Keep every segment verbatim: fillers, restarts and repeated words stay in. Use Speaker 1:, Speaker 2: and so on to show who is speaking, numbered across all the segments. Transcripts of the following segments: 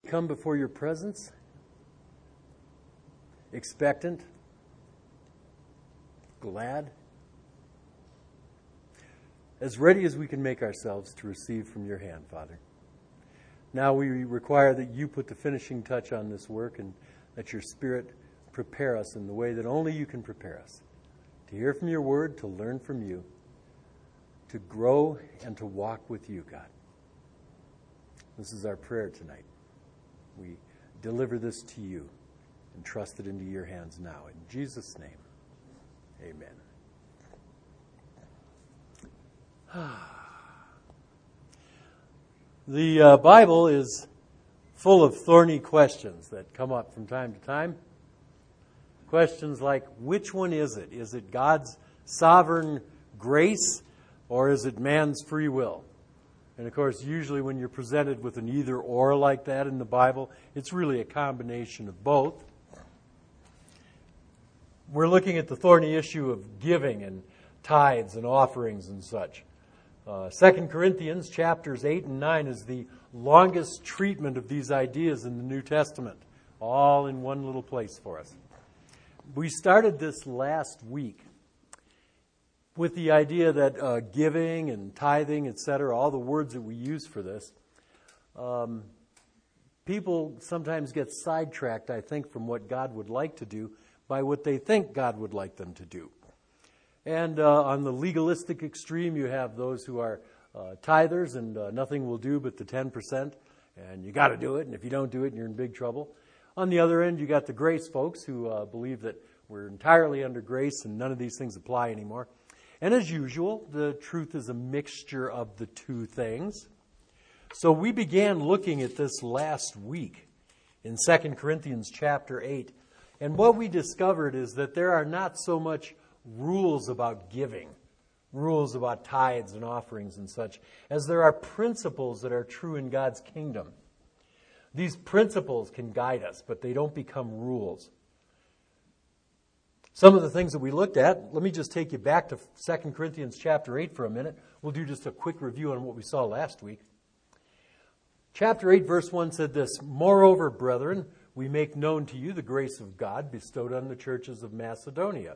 Speaker 1: come before your presence expectant, glad, as ready as we can make ourselves to receive from your hand, Father. Now we require that you put the finishing touch on this work and that your Spirit prepare us in the way that only you can prepare us, to hear from your word, to learn from you, to grow and to walk with you, God. This is our prayer tonight. We deliver this to you and trust it into your hands now. In Jesus' name, amen. The uh, Bible is full of thorny questions that come up from time to time. Questions like, which one is it? Is it God's sovereign grace or is it man's free will? And of course, usually when you're presented with an either or like that in the Bible, it's really a combination of both. We're looking at the thorny issue of giving and tithes and offerings and such. Uh, Second Corinthians chapters eight and nine is the longest treatment of these ideas in the New Testament, all in one little place for us. We started this last week with the idea that uh, giving and tithing, et cetera, all the words that we use for this, um, people sometimes get sidetracked, I think, from what God would like to do by what they think God would like them to do. And uh, on the legalistic extreme, you have those who are uh, tithers and uh, nothing will do but the ten percent, and you got to do it, and if you don't do it, you're in big trouble. On the other end, you got the grace folks who uh, believe that we're entirely under grace and none of these things apply anymore. And as usual, the truth is a mixture of the two things. So we began looking at this last week in Second Corinthians chapter eight. And what we discovered is that there are not so much rules about giving, rules about tithes and offerings and such, as there are principles that are true in God's kingdom. These principles can guide us, but they don't become rules. Some of the things that we looked at, let me just take you back to Second Corinthians chapter eight for a minute. We'll do just a quick review on what we saw last week. Chapter eight, verse one said this, "Moreover, brethren, we make known to you the grace of God bestowed on the churches of Macedonia."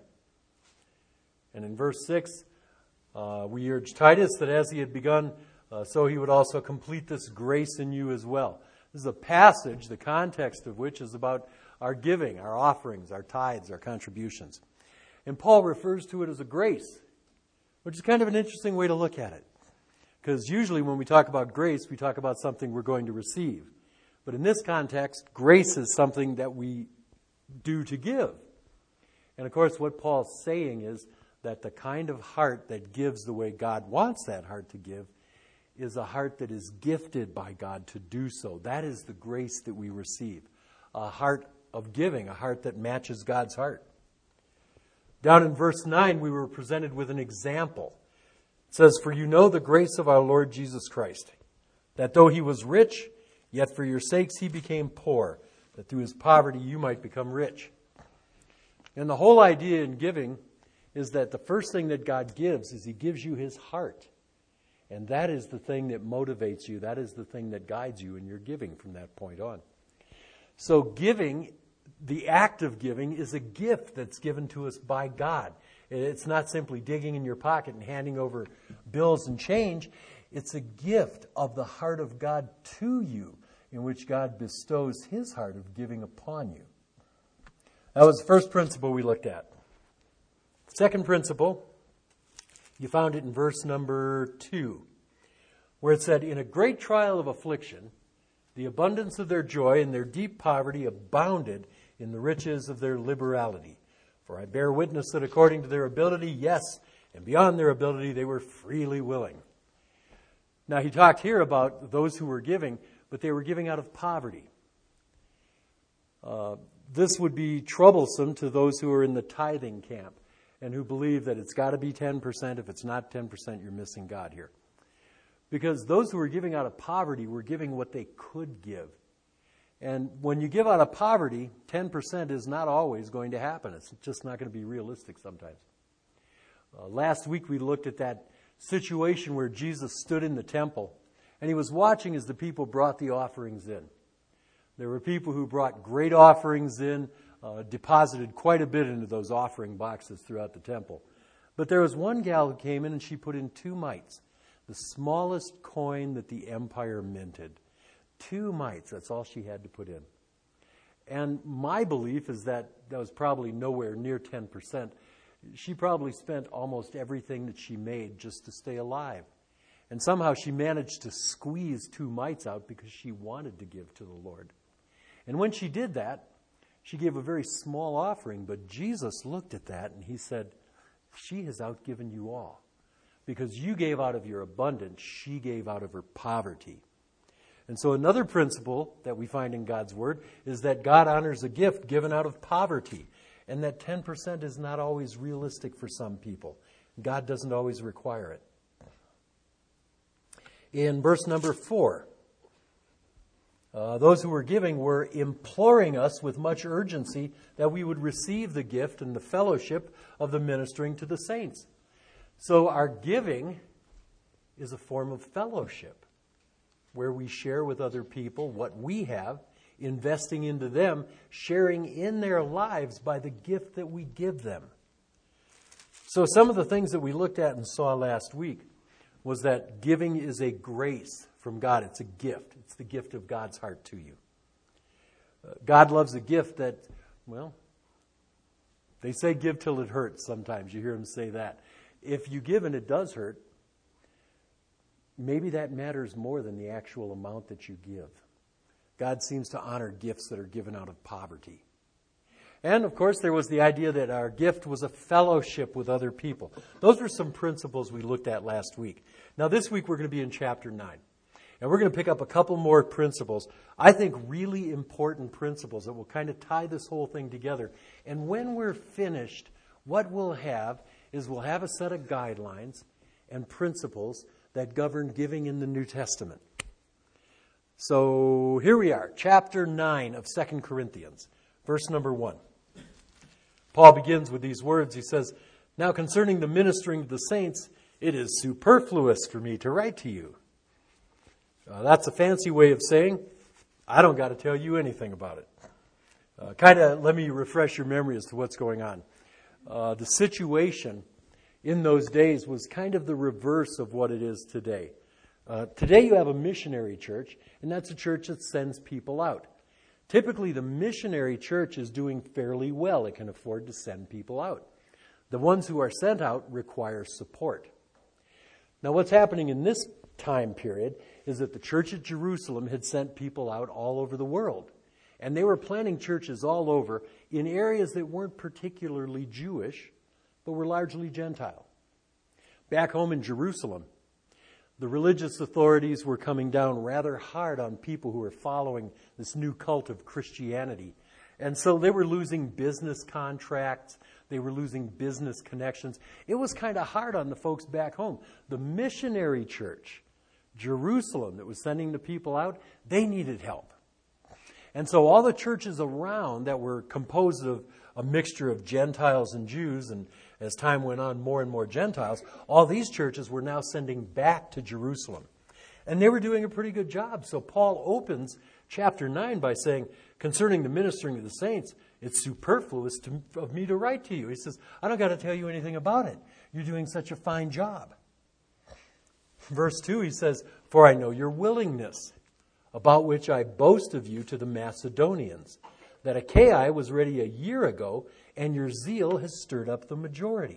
Speaker 1: And in verse six, uh, we urge Titus that as he had begun, uh, so he would also complete this grace in you as well. This is a passage, the context of which is about our giving, our offerings, our tithes, our contributions. And Paul refers to it as a grace, which is kind of an interesting way to look at it. Because usually when we talk about grace, we talk about something we're going to receive. But in this context, grace is something that we do to give. And of course, what Paul's saying is that the kind of heart that gives the way God wants that heart to give is a heart that is gifted by God to do so. That is the grace that we receive. A heart of giving, a heart that matches God's heart. Down in verse nine, we were presented with an example. It says, "For you know the grace of our Lord Jesus Christ, that though he was rich, yet for your sakes he became poor, that through his poverty you might become rich." And the whole idea in giving is that the first thing that God gives is he gives you his heart. And that is the thing that motivates you. That is the thing that guides you in your giving from that point on. So giving, the act of giving, is a gift that's given to us by God. It's not simply digging in your pocket and handing over bills and change. It's a gift of the heart of God to you, in which God bestows his heart of giving upon you. That was the first principle we looked at. Second principle, you found it in verse number two, where it said, "In a great trial of affliction, the abundance of their joy and their deep poverty abounded in the riches of their liberality. For I bear witness that according to their ability, yes, and beyond their ability, they were freely willing." Now, he talked here about those who were giving, but they were giving out of poverty. Uh, this would be troublesome to those who are in the tithing camp and who believe that it's got to be ten percent. If it's not ten percent, you're missing God here. Because those who were giving out of poverty were giving what they could give. And when you give out of poverty, ten percent is not always going to happen. It's just not going to be realistic sometimes. Uh, last week we looked at that situation where Jesus stood in the temple and he was watching as the people brought the offerings in. There were people who brought great offerings in, uh, deposited quite a bit into those offering boxes throughout the temple. But there was one gal who came in and she put in two mites, the smallest coin that the empire minted. Two mites, that's all she had to put in. And my belief is that that was probably nowhere near ten percent. She probably spent almost everything that she made just to stay alive. And somehow she managed to squeeze two mites out because she wanted to give to the Lord. And when she did that, she gave a very small offering, but Jesus looked at that and he said, she has outgiven you all. Because you gave out of your abundance, she gave out of her poverty. And so another principle that we find in God's Word is that God honors a gift given out of poverty. And that ten percent is not always realistic for some people. God doesn't always require it. In verse number four, uh, those who were giving were imploring us with much urgency that we would receive the gift and the fellowship of the ministering to the saints. So our giving is a form of fellowship where we share with other people what we have, investing into them, sharing in their lives by the gift that we give them. So some of the things that we looked at and saw last week was that giving is a grace from God. It's a gift. It's the gift of God's heart to you. Uh, God loves a gift that, well, they say give till it hurts sometimes. You hear them say that. If you give and it does hurt, maybe that matters more than the actual amount that you give. God seems to honor gifts that are given out of poverty. And, of course, there was the idea that our gift was a fellowship with other people. Those were some principles we looked at last week. Now, this week we're going to be in chapter nine. And we're going to pick up a couple more principles, I think really important principles that will kind of tie this whole thing together. And when we're finished, what we'll have is we'll have a set of guidelines and principles that govern giving in the New Testament. So here we are, chapter nine of Second Corinthians, verse number one. Paul begins with these words. He says, "Now concerning the ministering to the saints, it is superfluous for me to write to you." Uh, that's a fancy way of saying, I don't got to tell you anything about it. Uh, kind of let me refresh your memory as to what's going on. Uh, the situation in those days was kind of the reverse of what it is today. Uh, today you have a missionary church, and that's a church that sends people out. Typically, the missionary church is doing fairly well. It can afford to send people out. The ones who are sent out require support. Now, what's happening in this time period is that the church at Jerusalem had sent people out all over the world. And they were planting churches all over in areas that weren't particularly Jewish, but were largely Gentile. Back home in Jerusalem, the religious authorities were coming down rather hard on people who were following this new cult of Christianity. And so they were losing business contracts. They were losing business connections. It was kind of hard on the folks back home. The missionary church, Jerusalem, that was sending the people out, they needed help. And so all the churches around that were composed of a mixture of Gentiles and Jews, and as time went on, more and more Gentiles, all these churches were now sending back to Jerusalem. And they were doing a pretty good job. So Paul opens chapter nine by saying, concerning the ministering of the saints, it's superfluous to, of me to write to you. He says, I don't got to tell you anything about it. You're doing such a fine job. Verse two, he says, for I know your willingness, about which I boast of you to the Macedonians, that Achaia was ready a year ago, and your zeal has stirred up the majority.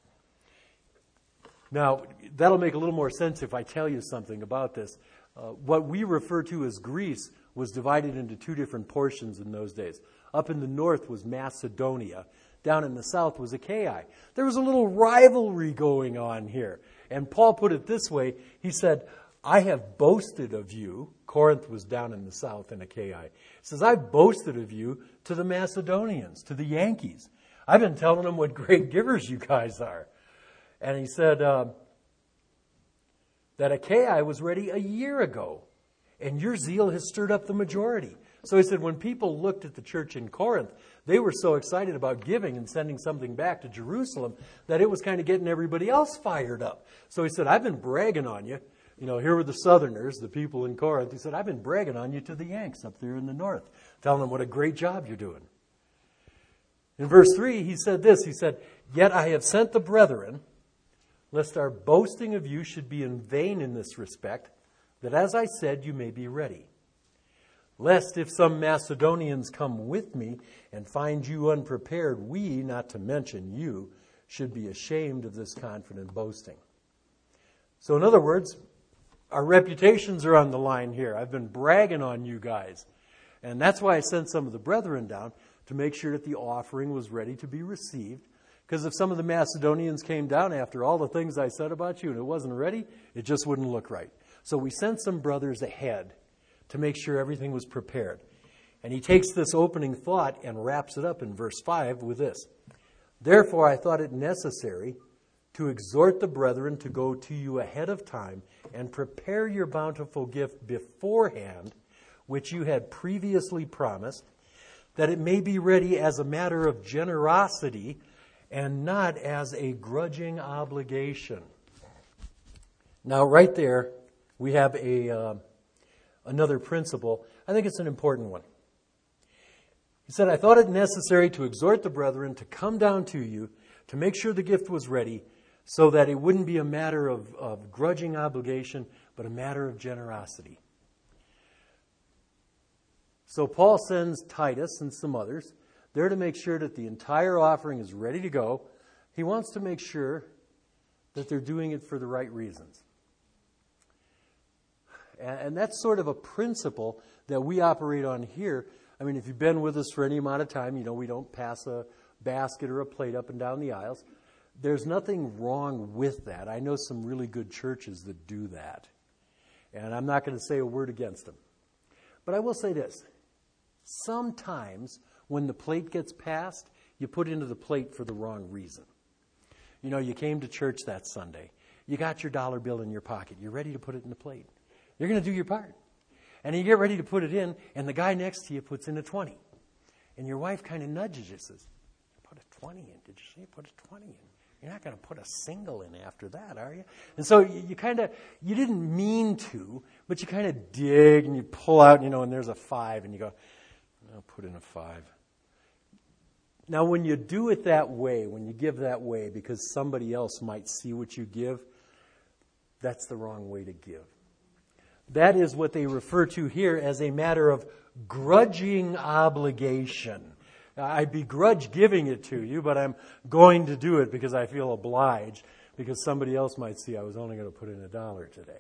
Speaker 1: Now, that'll make a little more sense if I tell you something about this. Uh, what we refer to as Greece was divided into two different portions in those days. Up in the north was Macedonia. Down in the south was Achaia. There was a little rivalry going on here. And Paul put it this way. He said, I have boasted of you. Corinth was down in the south in Achaia. He says, I've boasted of you to the Macedonians, to the Yankees. I've been telling them what great givers you guys are. And he said uh, that Achaia was ready a year ago, and your zeal has stirred up the majority. So he said when people looked at the church in Corinth, they were so excited about giving and sending something back to Jerusalem that it was kind of getting everybody else fired up. So he said, I've been bragging on you You know, here were the Southerners, the people in Corinth. He said, I've been bragging on you to the Yanks up there in the north, telling them what a great job you're doing. In verse three, he said this. He said, yet I have sent the brethren, lest our boasting of you should be in vain in this respect, that as I said, you may be ready. Lest if some Macedonians come with me and find you unprepared, we, not to mention you, should be ashamed of this confident boasting. So in other words, our reputations are on the line here. I've been bragging on you guys. And that's why I sent some of the brethren down to make sure that the offering was ready to be received. Because if some of the Macedonians came down after all the things I said about you and it wasn't ready, it just wouldn't look right. So we sent some brothers ahead to make sure everything was prepared. And he takes this opening thought and wraps it up in verse five with this. Therefore I thought it necessary to exhort the brethren to go to you ahead of time and prepare your bountiful gift beforehand, which you had previously promised, that it may be ready as a matter of generosity and not as a grudging obligation. Now, right there, we have a uh, another principle. I think it's an important one. He said, I thought it necessary to exhort the brethren to come down to you to make sure the gift was ready so that it wouldn't be a matter of, of grudging obligation, but a matter of generosity. So Paul sends Titus and some others there to make sure that the entire offering is ready to go. He wants to make sure that they're doing it for the right reasons. And that's sort of a principle that we operate on here. I mean, if you've been with us for any amount of time, you know we don't pass a basket or a plate up and down the aisles. There's nothing wrong with that. I know some really good churches that do that. And I'm not going to say a word against them. But I will say this. Sometimes when the plate gets passed, you put into the plate for the wrong reason. You know, you came to church that Sunday. You got your dollar bill in your pocket. You're ready to put it in the plate. You're going to do your part. And you get ready to put it in, and the guy next to you puts in a twenty. And your wife kind of nudges you, says, put a twenty in. Did you say put a twenty in? You're not going to put a single in after that, are you? And so you, you kind of, you didn't mean to, but you kind of dig and you pull out, you know, and there's a five, and you go, I'll put in a five. Now, when you do it that way, when you give that way because somebody else might see what you give, that's the wrong way to give. That is what they refer to here as a matter of grudging obligation. I begrudge giving it to you, but I'm going to do it because I feel obliged, because somebody else might see I was only going to put in a dollar today.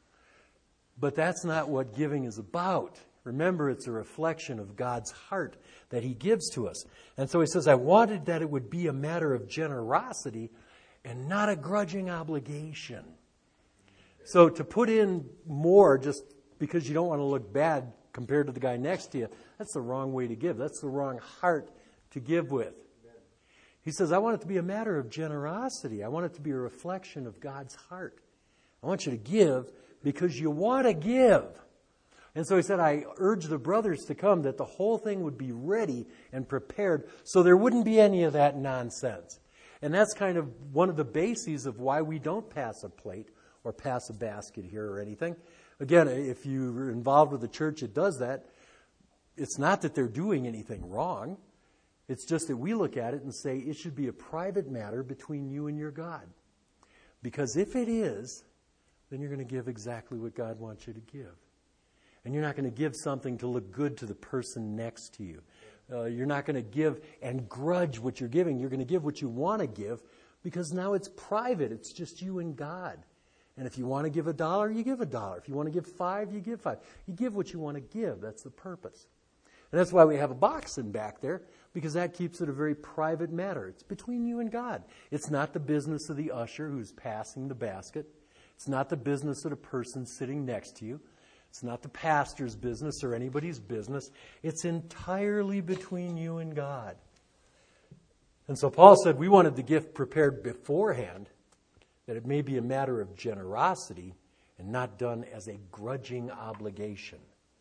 Speaker 1: But that's not what giving is about. Remember, it's a reflection of God's heart that He gives to us. And so He says, I wanted that it would be a matter of generosity and not a grudging obligation. So to put in more just because you don't want to look bad compared to the guy next to you, that's the wrong way to give. That's the wrong heart to give with. He says, I want it to be a matter of generosity. I want it to be a reflection of God's heart. I want you to give because you want to give. And so he said, I urge the brothers to come that the whole thing would be ready and prepared so there wouldn't be any of that nonsense. And that's kind of one of the bases of why we don't pass a plate or pass a basket here or anything. Again, if you're involved with a church that does that, it's not that they're doing anything wrong. It's just that we look at it and say it should be a private matter between you and your God. Because if it is, then you're going to give exactly what God wants you to give. And you're not going to give something to look good to the person next to you. Uh, you're not going to give and grudge what you're giving. You're going to give what you want to give because now it's private. It's just you and God. And if you want to give a dollar, you give a dollar. If you want to give five, you give five. You give what you want to give. That's the purpose. And that's why we have a box in back there, because that keeps it a very private matter. It's between you and God. It's not the business of the usher who's passing the basket. It's not the business of the person sitting next to you. It's not the pastor's business or anybody's business. It's entirely between you and God. And so Paul said we wanted the gift prepared beforehand, that it may be a matter of generosity and not done as a grudging obligation.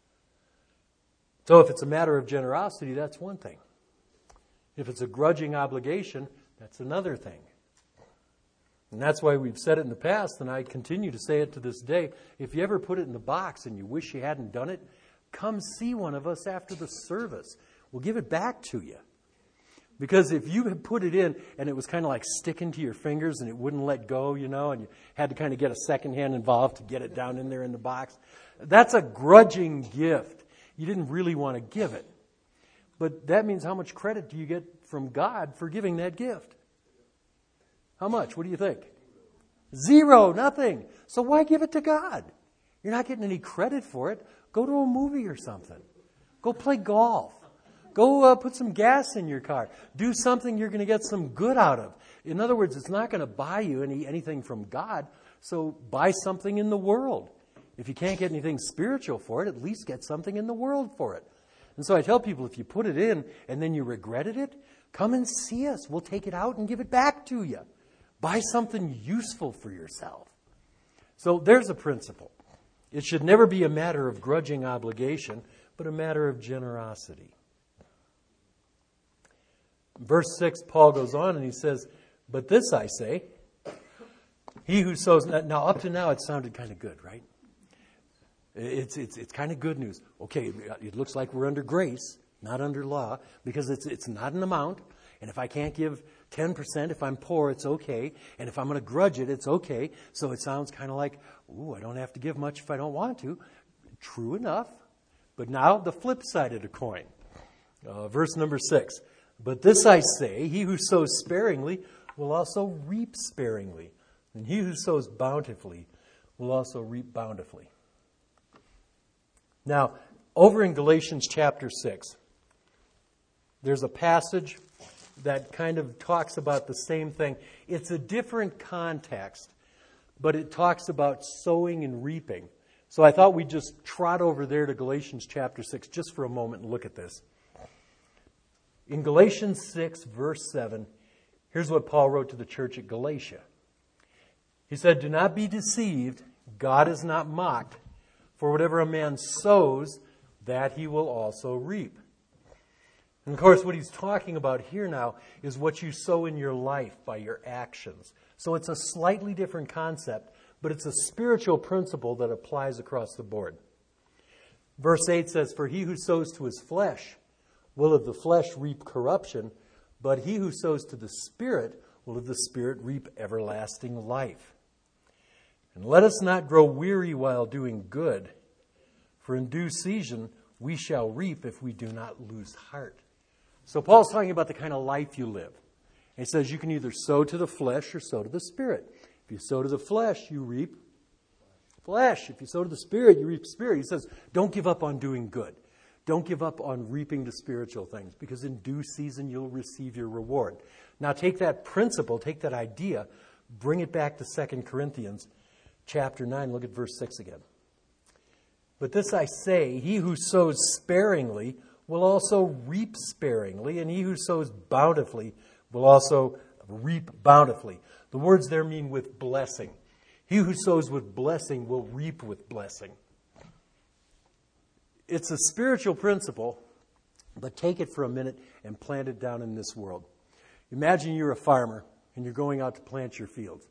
Speaker 1: So if it's a matter of generosity, that's one thing. If it's a grudging obligation, that's another thing. And that's why we've said it in the past, and I continue to say it to this day. If you ever put it in the box and you wish you hadn't done it, come see one of us after the service. We'll give it back to you. Because if you had put it in and it was kind of like sticking to your fingers and it wouldn't let go, you know, and you had to kind of get a second hand involved to get it down in there in the box, that's a grudging gift. You didn't really want to give it. But that means how much credit do you get from God for giving that gift? How much? What do you think? Zero, nothing. So why give it to God? You're not getting any credit for it. Go to a movie or something. Go play golf. Go uh, put some gas in your car. Do something you're going to get some good out of. In other words, it's not going to buy you any anything from God, so buy something in the world. If you can't get anything spiritual for it, at least get something in the world for it. And so I tell people, if you put it in and then you regretted it, come and see us. We'll take it out and give it back to you. Buy something useful for yourself. So there's a principle. It should never be a matter of grudging obligation, but a matter of generosity. Verse six, Paul goes on and he says, but this I say, he who sows... Now, up to now, it sounded kind of good, right? It's it's it's kind of good news. Okay, it looks like we're under grace, not under law, because it's it's not an amount. And if I can't give ten percent, if I'm poor, it's okay. And if I'm going to grudge it, it's okay. So it sounds kind of like, ooh, I don't have to give much if I don't want to. True enough. But now the flip side of the coin. Uh, verse number six. But this I say, he who sows sparingly will also reap sparingly. And he who sows bountifully will also reap bountifully. Now, over in Galatians chapter six, there's a passage that kind of talks about the same thing. It's a different context, but it talks about sowing and reaping. So I thought we'd just trot over there to Galatians chapter six just for a moment and look at this. In Galatians six, verse seven, here's what Paul wrote to the church at Galatia. He said, do not be deceived. God is not mocked. For whatever a man sows, that he will also reap. And of course, what he's talking about here now is what you sow in your life by your actions. So it's a slightly different concept, but it's a spiritual principle that applies across the board. Verse eight says, for he who sows to his flesh will of the flesh reap corruption, but he who sows to the Spirit will of the Spirit reap everlasting life. And let us not grow weary while doing good, for in due season we shall reap if we do not lose heart. So Paul's talking about the kind of life you live. And he says you can either sow to the flesh or sow to the Spirit. If you sow to the flesh, you reap flesh. If you sow to the Spirit, you reap Spirit. He says don't give up on doing good. Don't give up on reaping the spiritual things, because in due season you'll receive your reward. Now take that principle, take that idea, bring it back to Second Corinthians chapter nine. Look at verse six again. But this I say, he who sows sparingly will also reap sparingly, and he who sows bountifully will also reap bountifully. The words there mean with blessing. He who sows with blessing will reap with blessing. It's a spiritual principle, but take it for a minute and plant it down in this world. Imagine you're a farmer and you're going out to plant your fields.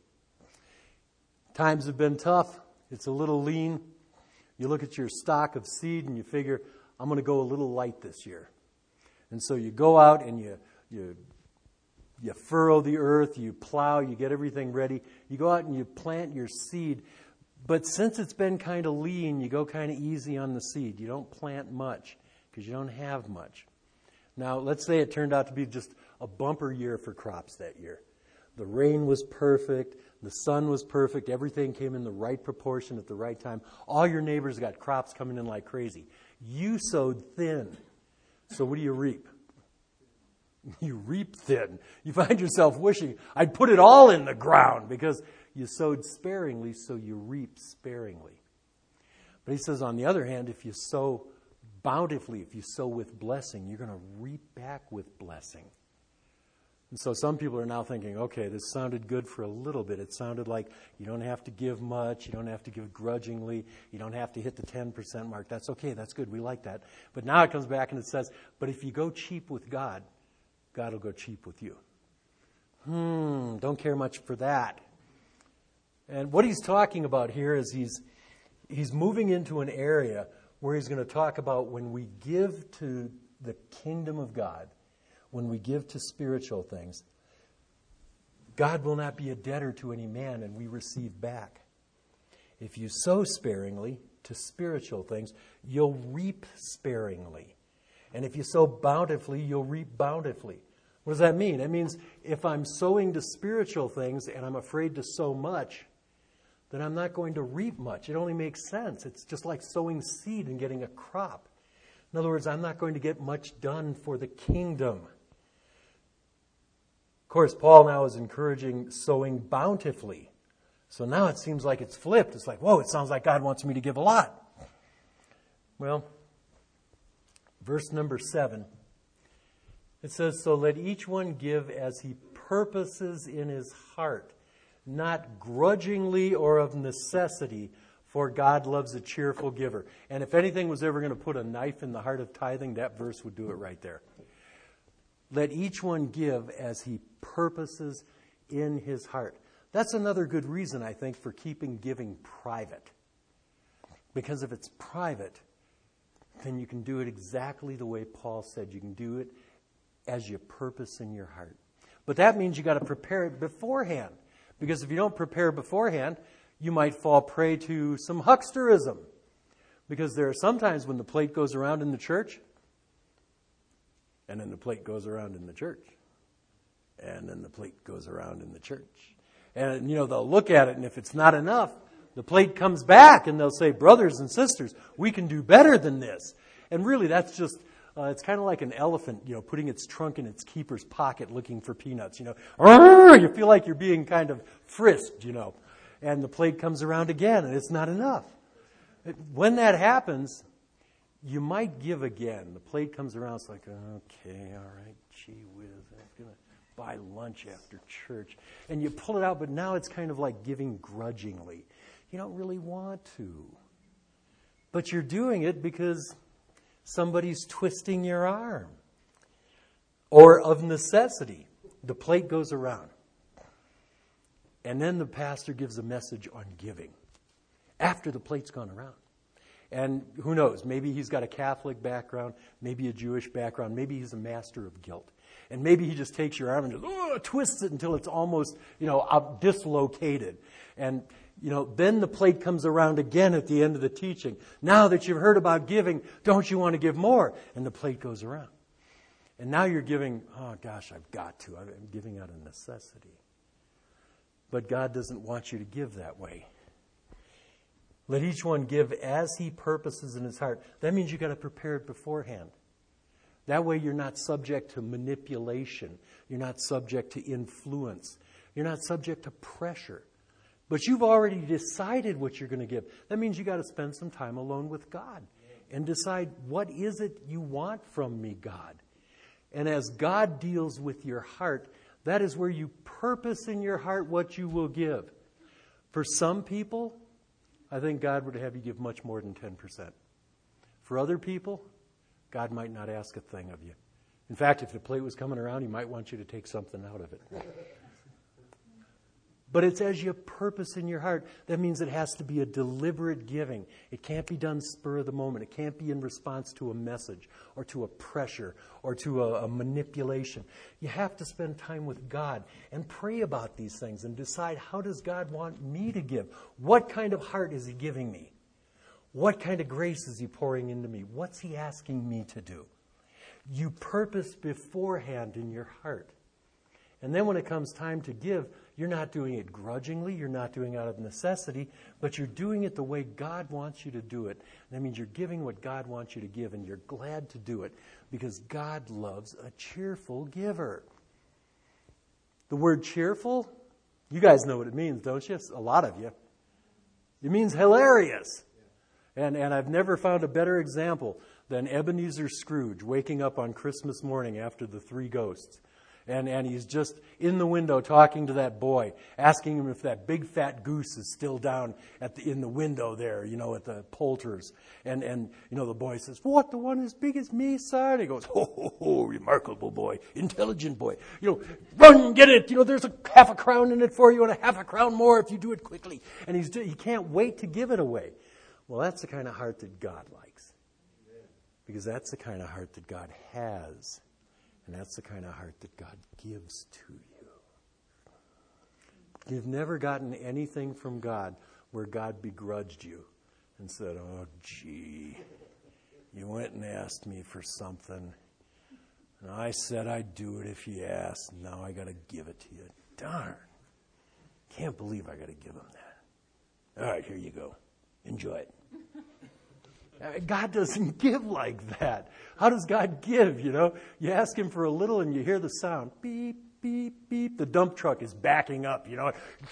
Speaker 1: Times have been tough. It's a little lean. You look at your stock of seed and you figure, I'm going to go a little light this year. And so you go out and you you you furrow the earth, you plow, you get everything ready. You go out and you plant your seed. But since it's been kind of lean, you go kind of easy on the seed. You don't plant much because you don't have much. Now, let's say it turned out to be just a bumper year for crops that year. The rain was perfect. The sun was perfect. Everything came in the right proportion at the right time. All your neighbors got crops coming in like crazy. You sowed thin. So what do you reap? You reap thin. You find yourself wishing, I'd put it all in the ground, because you sowed sparingly, so you reap sparingly. But he says, on the other hand, if you sow bountifully, if you sow with blessing, you're going to reap back with blessing. And so some people are now thinking, okay, this sounded good for a little bit. It sounded like you don't have to give much. You don't have to give grudgingly. You don't have to hit the ten percent mark. That's okay. That's good. We like that. But now it comes back and it says, but if you go cheap with God, God will go cheap with you. Hmm, don't care much for that. And what he's talking about here is he's he's moving into an area where he's going to talk about when we give to the kingdom of God, when we give to spiritual things, God will not be a debtor to any man, and we receive back. If you sow sparingly to spiritual things, you'll reap sparingly. And if you sow bountifully, you'll reap bountifully. What does that mean? It means if I'm sowing to spiritual things and I'm afraid to sow much, then I'm not going to reap much. It only makes sense. It's just like sowing seed and getting a crop. In other words, I'm not going to get much done for the kingdom. Of course, Paul now is encouraging sowing bountifully. So now it seems like it's flipped. It's like, whoa, it sounds like God wants me to give a lot. Well, verse number seven, it says, so let each one give as he purposes in his heart, not grudgingly or of necessity, for God loves a cheerful giver. And if anything was ever going to put a knife in the heart of tithing, that verse would do it right there. Let each one give as he purposes in his heart. That's another good reason, I think, for keeping giving private. Because if it's private, then you can do it exactly the way Paul said. You can do it as you purpose in your heart. But that means you got to prepare it beforehand. Because if you don't prepare beforehand, you might fall prey to some hucksterism. Because there are sometimes when the plate goes around in the church, and then the plate goes around in the church, and then the plate goes around in the church. And, you know, they'll look at it, and if it's not enough, the plate comes back, and they'll say, brothers and sisters, we can do better than this. And really, that's just, uh, it's kind of like an elephant, you know, putting its trunk in its keeper's pocket looking for peanuts, you know. You feel like you're being kind of frisked, you know. And the plate comes around again, and it's not enough. When that happens, you might give again. The plate comes around, it's like, okay, all right, gee whiz, I'm going to buy lunch after church. And you pull it out, but now it's kind of like giving grudgingly. You don't really want to. But you're doing it because somebody's twisting your arm. Or of necessity. The plate goes around. And then the pastor gives a message on giving. After the plate's gone around. And who knows, maybe he's got a Catholic background, maybe a Jewish background, maybe he's a master of guilt. And maybe he just takes your arm and just oh, twists it until it's almost, you know, up, dislocated. And, you know, then the plate comes around again at the end of the teaching. Now that you've heard about giving, don't you want to give more? And the plate goes around. And now you're giving, oh gosh, I've got to. I'm giving out of necessity. But God doesn't want you to give that way. Let each one give as he purposes in his heart. That means you've got to prepare it beforehand. That way you're not subject to manipulation. You're not subject to influence. You're not subject to pressure. But you've already decided what you're going to give. That means you've got to spend some time alone with God and decide, what is it you want from me, God? And as God deals with your heart, that is where you purpose in your heart what you will give. For some people, I think God would have you give much more than ten percent. For other people, God might not ask a thing of you. In fact, if the plate was coming around, He might want you to take something out of it. But it's as you purpose in your heart. That means it has to be a deliberate giving. It can't be done spur of the moment. It can't be in response to a message or to a pressure or to a, a manipulation. You have to spend time with God and pray about these things and decide, how does God want me to give? What kind of heart is He giving me? What kind of grace is He pouring into me? What's He asking me to do? You purpose beforehand in your heart. And then when it comes time to give, you're not doing it grudgingly, you're not doing it out of necessity, but you're doing it the way God wants you to do it. That means you're giving what God wants you to give, and you're glad to do it because God loves a cheerful giver. The word cheerful, you guys know what it means, don't you? A lot of you. It means hilarious. And, and I've never found a better example than Ebenezer Scrooge waking up on Christmas morning after the three ghosts. And, and he's just in the window talking to that boy, asking him if that big fat goose is still down at the, in the window there, you know, at the Poulter's. And, and, you know, the boy says, what, the one as big as me, son? He goes, ho, ho, ho, remarkable boy, intelligent boy. You know, run, get it. You know, there's a half a crown in it for you and a half a crown more if you do it quickly. And he's he can't wait to give it away. Well, that's the kind of heart that God likes. Because that's the kind of heart that God has. And that's the kind of heart that God gives to you. You've never gotten anything from God where God begrudged you and said, oh, gee, you went and asked me for something. And I said I'd do it if you asked. And now I got to give it to you. Darn. Can't believe I got to give him that. All right, here you go. Enjoy it. God doesn't give like that. How does God give, you know? You ask him for a little and you hear the sound. Beep, beep, beep. The dump truck is backing up, you know.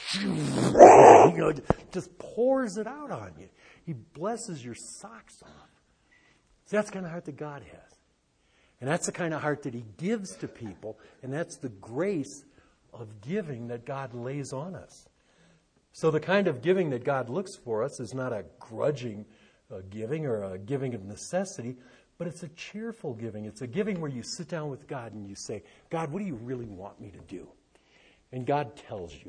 Speaker 1: You know, just pours it out on you. He blesses your socks off. See, that's the kind of heart that God has. And that's the kind of heart that he gives to people. And that's the grace of giving that God lays on us. So the kind of giving that God looks for us is not a grudging uh, giving or a giving of necessity, but it's a cheerful giving. It's a giving where you sit down with God and you say, God, what do you really want me to do? And God tells you.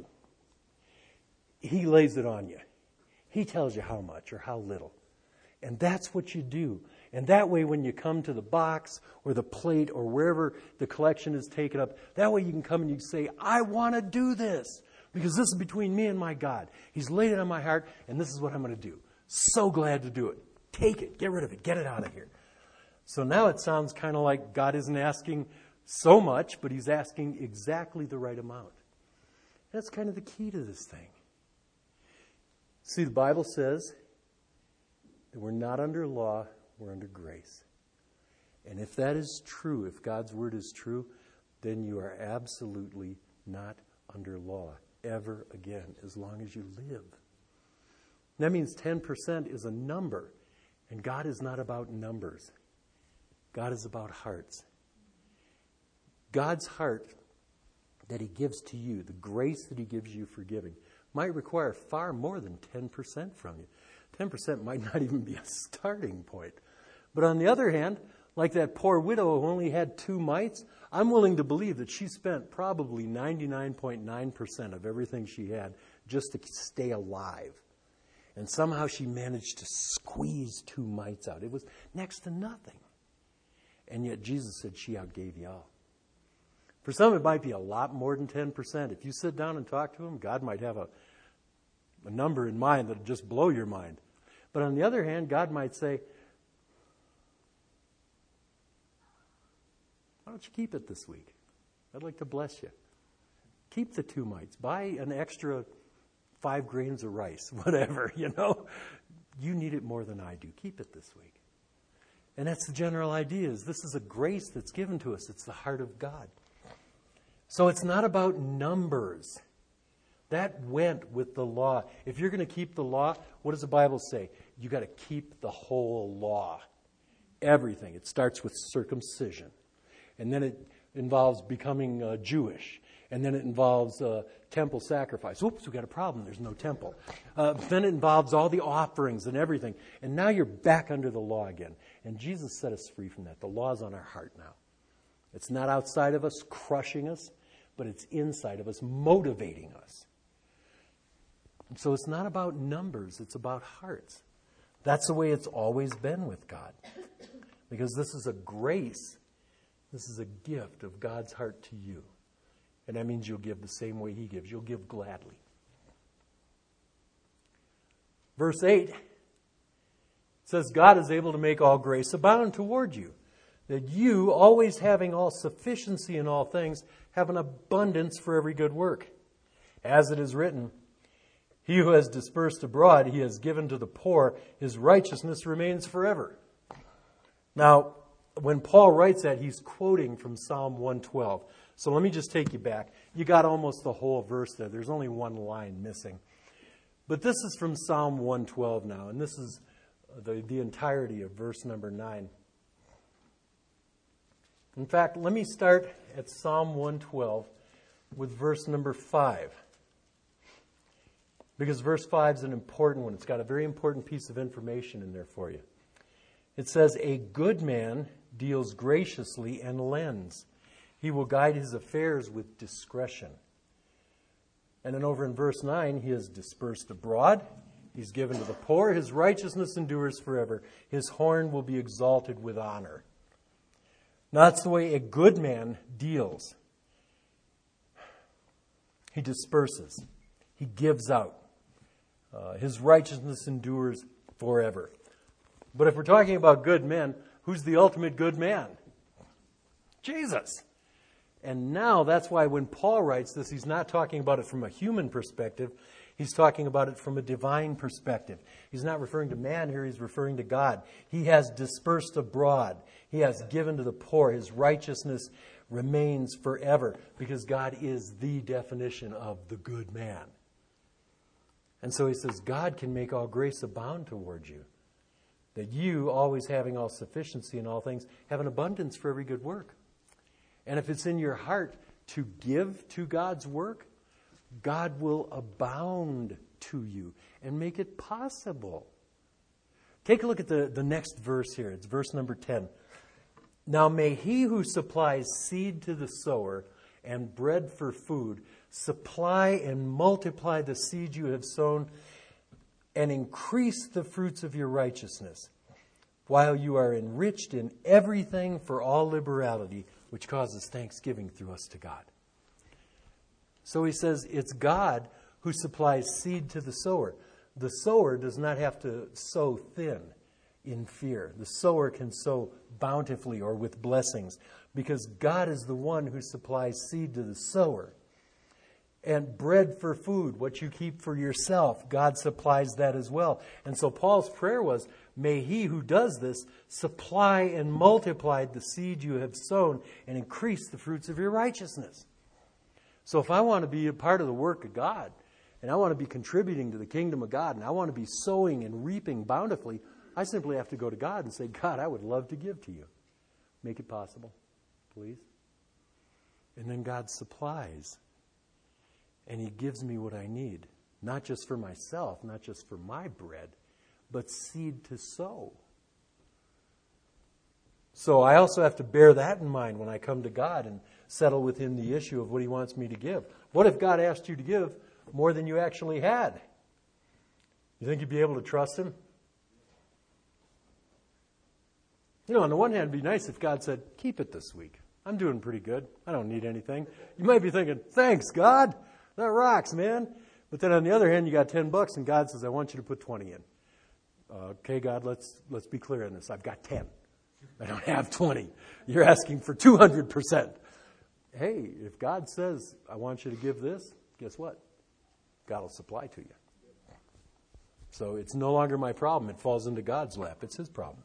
Speaker 1: He lays it on you. He tells you how much or how little. And that's what you do. And that way when you come to the box or the plate or wherever the collection is taken up, that way you can come and you say, I want to do this. Because this is between me and my God. He's laid it on my heart, and this is what I'm going to do. So glad to do it. Take it. Get rid of it. Get it out of here. So now it sounds kind of like God isn't asking so much, but he's asking exactly the right amount. That's kind of the key to this thing. See, the Bible says that we're not under law, we're under grace. And if that is true, if God's word is true, then you are absolutely not under law ever again, as long as you live. That means ten percent is a number, and God is not about numbers. God is about hearts. God's heart that he gives to you, the grace that he gives you for giving, might require far more than ten percent from you. ten percent might not even be a starting point. But on the other hand, like that poor widow who only had two mites, I'm willing to believe that she spent probably ninety-nine point nine percent of everything she had just to stay alive. And somehow she managed to squeeze two mites out. It was next to nothing. And yet Jesus said she outgave you all. For some, it might be a lot more than ten percent. If you sit down and talk to him, God might have a, a number in mind that will just blow your mind. But on the other hand, God might say, why don't you keep it this week? I'd like to bless you. Keep the two mites. Buy an extra five grains of rice, whatever, you know. You need it more than I do. Keep it this week. And that's the general idea, is this is a grace that's given to us. It's the heart of God. So it's not about numbers. That went with the law. If you're going to keep the law, what does the Bible say? You got to keep the whole law. Everything. It starts with circumcision. And then it involves becoming uh, Jewish. And then it involves uh, temple sacrifice. Oops, we got a problem. There's no temple. Uh, then it involves all the offerings and everything. And now you're back under the law again. And Jesus set us free from that. The law's on our heart now. It's not outside of us crushing us, but it's inside of us motivating us. And so it's not about numbers. It's about hearts. That's the way it's always been with God. Because this is a grace. This is a gift of God's heart to you. And that means you'll give the same way he gives. You'll give gladly. Verse eight says, God is able to make all grace abound toward you, that you, always having all sufficiency in all things, have an abundance for every good work. As it is written, he who has dispersed abroad, he has given to the poor. His righteousness remains forever. Now, when Paul writes that, he's quoting from Psalm one twelve. So let me just take you back. You got almost the whole verse there. There's only one line missing. But this is from Psalm one twelve now, and this is the, the entirety of verse number nine. In fact, let me start at Psalm one twelve with verse number five. Because verse five is an important one. It's got a very important piece of information in there for you. It says, "A good man deals graciously and lends. He will guide his affairs with discretion." And then over in verse nine, he is dispersed abroad. He's given to the poor. His righteousness endures forever. His horn will be exalted with honor. Now, that's the way a good man deals. He disperses. He gives out. Uh, his righteousness endures forever. But if we're talking about good men, who's the ultimate good man? Jesus. And now that's why when Paul writes this, he's not talking about it from a human perspective. He's talking about it from a divine perspective. He's not referring to man here. He's referring to God. He has dispersed abroad. He has given to the poor. His righteousness remains forever because God is the definition of the good man. And so he says, God can make all grace abound toward you, that you, always having all sufficiency in all things, have an abundance for every good work. And if it's in your heart to give to God's work, God will abound to you and make it possible. Take a look at the, the next verse here. It's verse number ten. "Now may he who supplies seed to the sower and bread for food supply and multiply the seed you have sown and increase the fruits of your righteousness, while you are enriched in everything for all liberality, which causes thanksgiving through us to God." So he says it's God who supplies seed to the sower. The sower does not have to sow thin in fear. The sower can sow bountifully or with blessings because God is the one who supplies seed to the sower. And bread for food, what you keep for yourself, God supplies that as well. And so Paul's prayer was, may he who does this supply and multiply the seed you have sown and increase the fruits of your righteousness. So if I want to be a part of the work of God, and I want to be contributing to the kingdom of God, and I want to be sowing and reaping bountifully, I simply have to go to God and say, God, I would love to give to you. Make it possible, please. And then God supplies. And he gives me what I need, not just for myself, not just for my bread, but seed to sow. So I also have to bear that in mind when I come to God and settle with him the issue of what he wants me to give. What if God asked you to give more than you actually had? You think you'd be able to trust him? You know, on the one hand, it'd be nice if God said, keep it this week. I'm doing pretty good. I don't need anything. You might be thinking, thanks, God. That rocks, man. But then on the other hand, you got ten bucks and God says, I want you to put twenty in. Uh, okay, God, let's let's be clear on this. I've got ten. I don't have twenty. You're asking for two hundred percent. Hey, if God says, I want you to give this, guess what? God will supply to you. So it's no longer my problem. It falls into God's lap. It's his problem.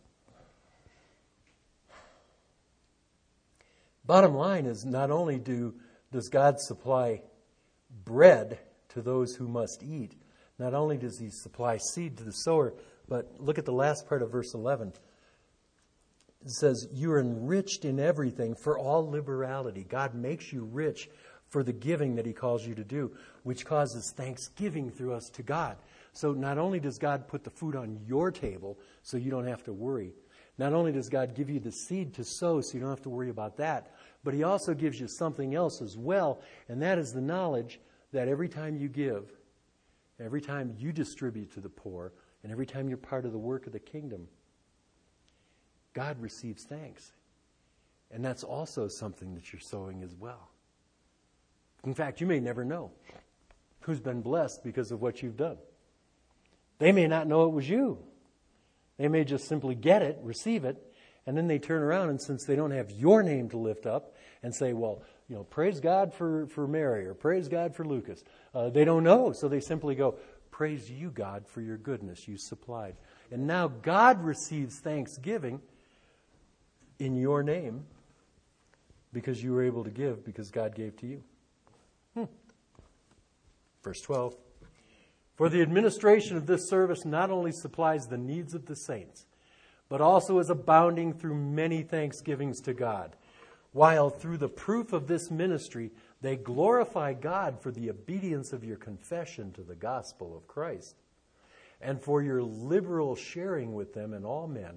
Speaker 1: Bottom line is, not only do does God supply bread to those who must eat, not only does he supply seed to the sower, but look at the last part of verse eleven. It says, you're enriched in everything for all liberality. God makes you rich for the giving that he calls you to do, which causes thanksgiving through us to God. So not only does God put the food on your table so you don't have to worry, not only does God give you the seed to sow so you don't have to worry about that, but he also gives you something else as well, and that is the knowledge that every time you give, every time you distribute to the poor, and every time you're part of the work of the kingdom, God receives thanks. And that's also something that you're sowing as well. In fact, you may never know who's been blessed because of what you've done. They may not know it was you. They may just simply get it, receive it, and then they turn around, and since they don't have your name to lift up and say, well, you know, praise God for, for Mary or praise God for Lucas. Uh, they don't know, so they simply go, praise you, God, for your goodness you supplied. And now God receives thanksgiving in your name because you were able to give because God gave to you. Hmm. Verse twelve. For the administration of this service not only supplies the needs of the saints, but also is abounding through many thanksgivings to God. while through the proof of this ministry they glorify God for the obedience of your confession to the gospel of Christ, and for your liberal sharing with them and all men,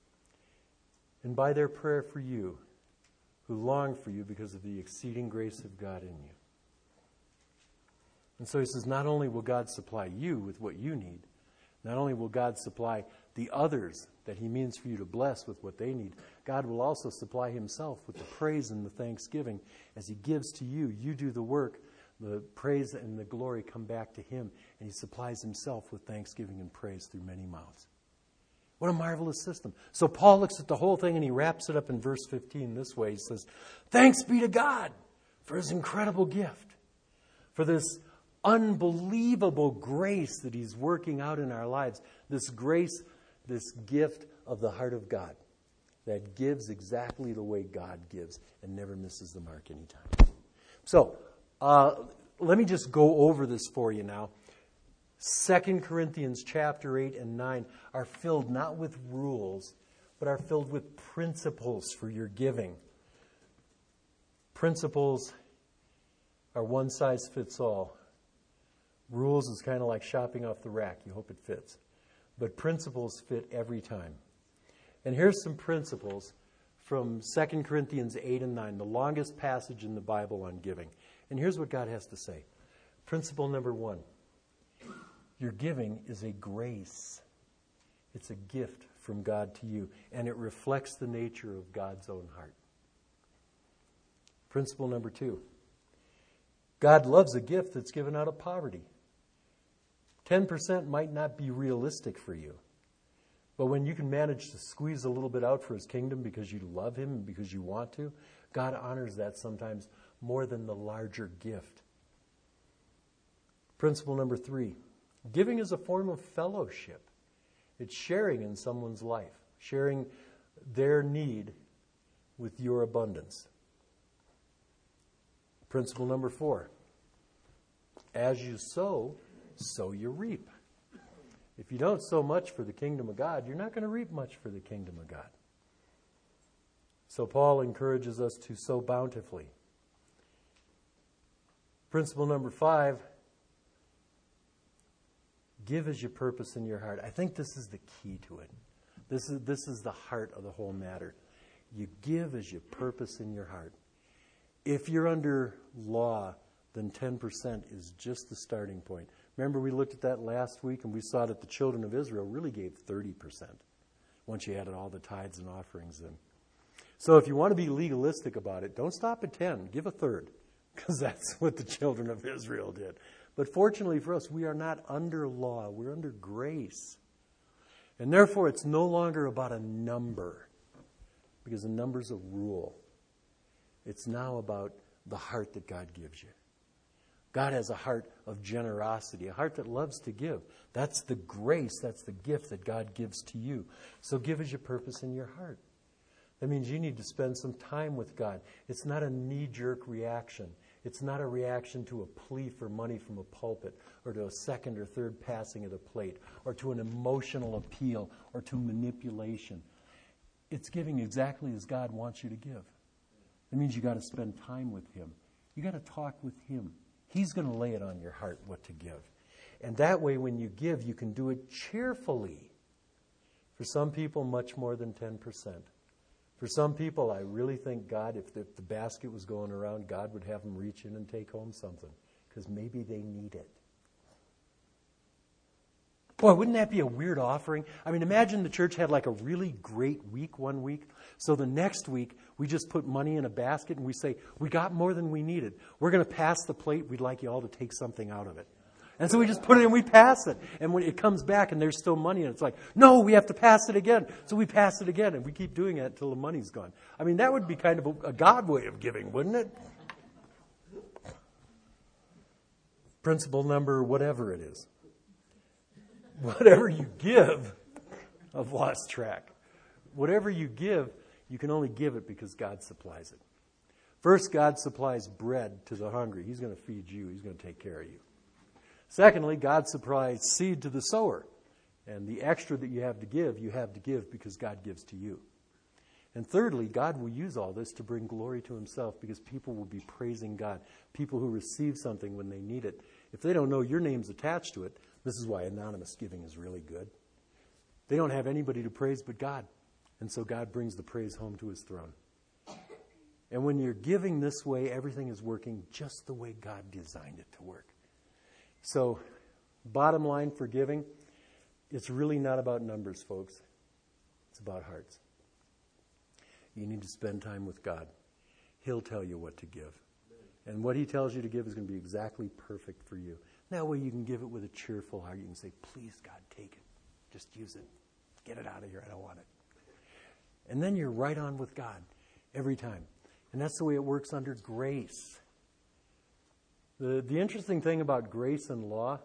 Speaker 1: and by their prayer for you, who long for you because of the exceeding grace of God in you. And so he says, not only will God supply you with what you need, not only will God supply the others that he means for you to bless with what they need, God will also supply himself with the praise and the thanksgiving. As he gives to you, you do the work, the praise and the glory come back to him, and he supplies himself with thanksgiving and praise through many mouths. What a marvelous system. So Paul looks at the whole thing and he wraps it up in verse fifteen this way. He says, thanks be to God for his incredible gift, for this unbelievable grace that he's working out in our lives. This grace, this gift of the heart of God that gives exactly the way God gives and never misses the mark anytime. So, uh, let me just go over this for you now. Second Corinthians chapter eight and nine are filled not with rules, but are filled with principles for your giving. Principles are one size fits all. Rules is kind of like shopping off the rack. You hope it fits. But principles fit every time. And here's some principles from Second Corinthians eight and nine, the longest passage in the Bible on giving. And here's what God has to say. Principle number one. Your giving is a grace. It's a gift from God to you, and it reflects the nature of God's own heart. Principle number two. God loves a gift that's given out of poverty. ten percent might not be realistic for you, but when you can manage to squeeze a little bit out for his kingdom because you love him and because you want to, God honors that sometimes more than the larger gift. Principle number three. Giving is a form of fellowship. It's sharing in someone's life, sharing their need with your abundance. Principle number four. As you sow, so you reap. If you don't sow much for the kingdom of God, you're not going to reap much for the kingdom of God. So Paul encourages us to sow bountifully. Principle number five. Give as you purpose in your heart. I think this is the key to it. This is, this is the heart of the whole matter. You give as you purpose in your heart. If you're under law, then ten percent is just the starting point. Remember, we looked at that last week and we saw that the children of Israel really gave thirty percent once you added all the tithes and offerings in. So if you want to be legalistic about it, don't stop at ten. Give a third, because that's what the children of Israel did. But fortunately for us, we are not under law. We're under grace. And therefore, it's no longer about a number, because a number's a rule. It's now about the heart that God gives you. God has a heart of generosity, a heart that loves to give. That's the grace, that's the gift that God gives to you. So give as your purpose in your heart. That means you need to spend some time with God. It's not a knee-jerk reaction. It's not a reaction to a plea for money from a pulpit, or to a second or third passing of the plate, or to an emotional appeal, or to manipulation. It's giving exactly as God wants you to give. It means you got to spend time with him. You got to talk with him. He's going to lay it on your heart what to give. And that way, when you give, you can do it cheerfully. For some people, much more than ten percent. For some people, I really think God, if the, if the basket was going around, God would have them reach in and take home something, because maybe they need it. Boy, wouldn't that be a weird offering? I mean, imagine the church had like a really great week one week. So the next week, we just put money in a basket and we say, we got more than we needed. We're going to pass the plate. We'd like you all to take something out of it. And so we just put it in, we pass it. And when it comes back and there's still money, and it's like, no, we have to pass it again. So we pass it again, and we keep doing it until the money's gone. I mean, that would be kind of a, a God way of giving, wouldn't it? Principle number whatever it is. Whatever you give, I've lost track. Whatever you give, you can only give it because God supplies it. First, God supplies bread to the hungry. He's going to feed you. He's going to take care of you. Secondly, God supplies seed to the sower. And the extra that you have to give, you have to give because God gives to you. And thirdly, God will use all this to bring glory to himself because people will be praising God. People who receive something when they need it. If they don't know your name's attached to it, this is why anonymous giving is really good. They don't have anybody to praise but God. And so God brings the praise home to his throne. And when you're giving this way, everything is working just the way God designed it to work. So, bottom line for giving, it's really not about numbers, folks. It's about hearts. You need to spend time with God. He'll tell you what to give. And what he tells you to give is going to be exactly perfect for you. That way you can give it with a cheerful heart. You can say, please, God, take it. Just use it. Get it out of here. I don't want it. And then you're right on with God every time. And that's the way it works under grace. The, the interesting thing about grace and law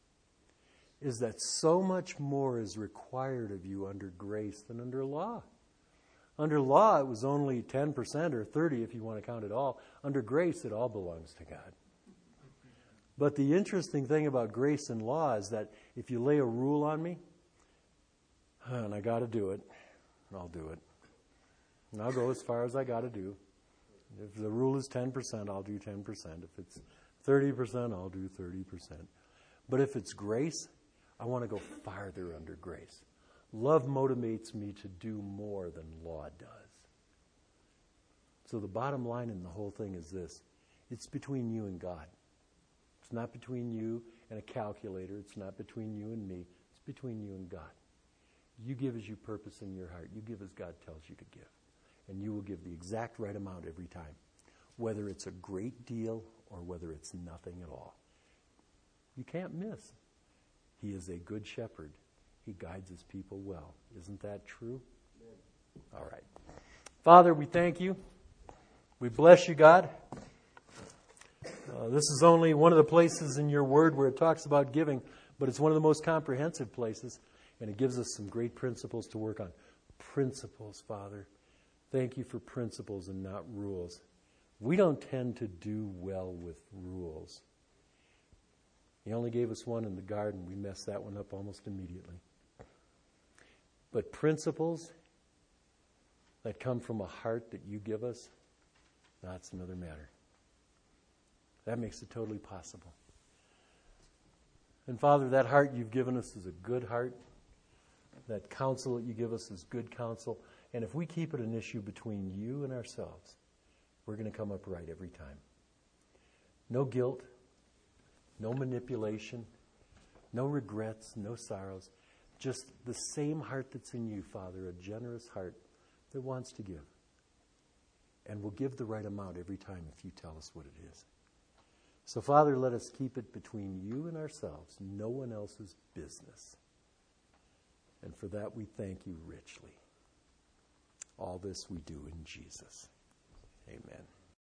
Speaker 1: is that so much more is required of you under grace than under law. Under law, it was only ten percent or thirty if you want to count it all. Under grace, it all belongs to God. But the interesting thing about grace and law is that if you lay a rule on me, and I got to do it, I'll do it. And I'll go as far as I got to do. If the rule is ten percent, I'll do ten percent. If it's thirty percent, I'll do thirty percent. But if it's grace, I want to go farther under grace. Love motivates me to do more than law does. So the bottom line in the whole thing is this. It's between you and God. It's not between you and a calculator. It's not between you and me. It's between you and God. You give as you purpose in your heart. You give as God tells you to give. And you will give the exact right amount every time. Whether it's a great deal or whether it's nothing at all. You can't miss. He is a good shepherd. He guides his people well. Isn't that true? Amen. All right. Father, we thank you. We bless you, God. Uh, this is only one of the places in your word where it talks about giving, but it's one of the most comprehensive places, and it gives us some great principles to work on. Principles, Father. Thank you for principles and not rules. We don't tend to do well with rules. You only gave us one in the garden. We messed that one up almost immediately. But principles that come from a heart that you give us, that's another matter. That makes it totally possible. And Father, that heart you've given us is a good heart. That counsel that you give us is good counsel. And if we keep it an issue between you and ourselves, we're going to come up right every time. No guilt, no manipulation, no regrets, no sorrows. Just the same heart that's in you, Father, a generous heart that wants to give. And will give the right amount every time if you tell us what it is. So, Father, let us keep it between you and ourselves, no one else's business. And for that we thank you richly. All this we do in Jesus. Amen.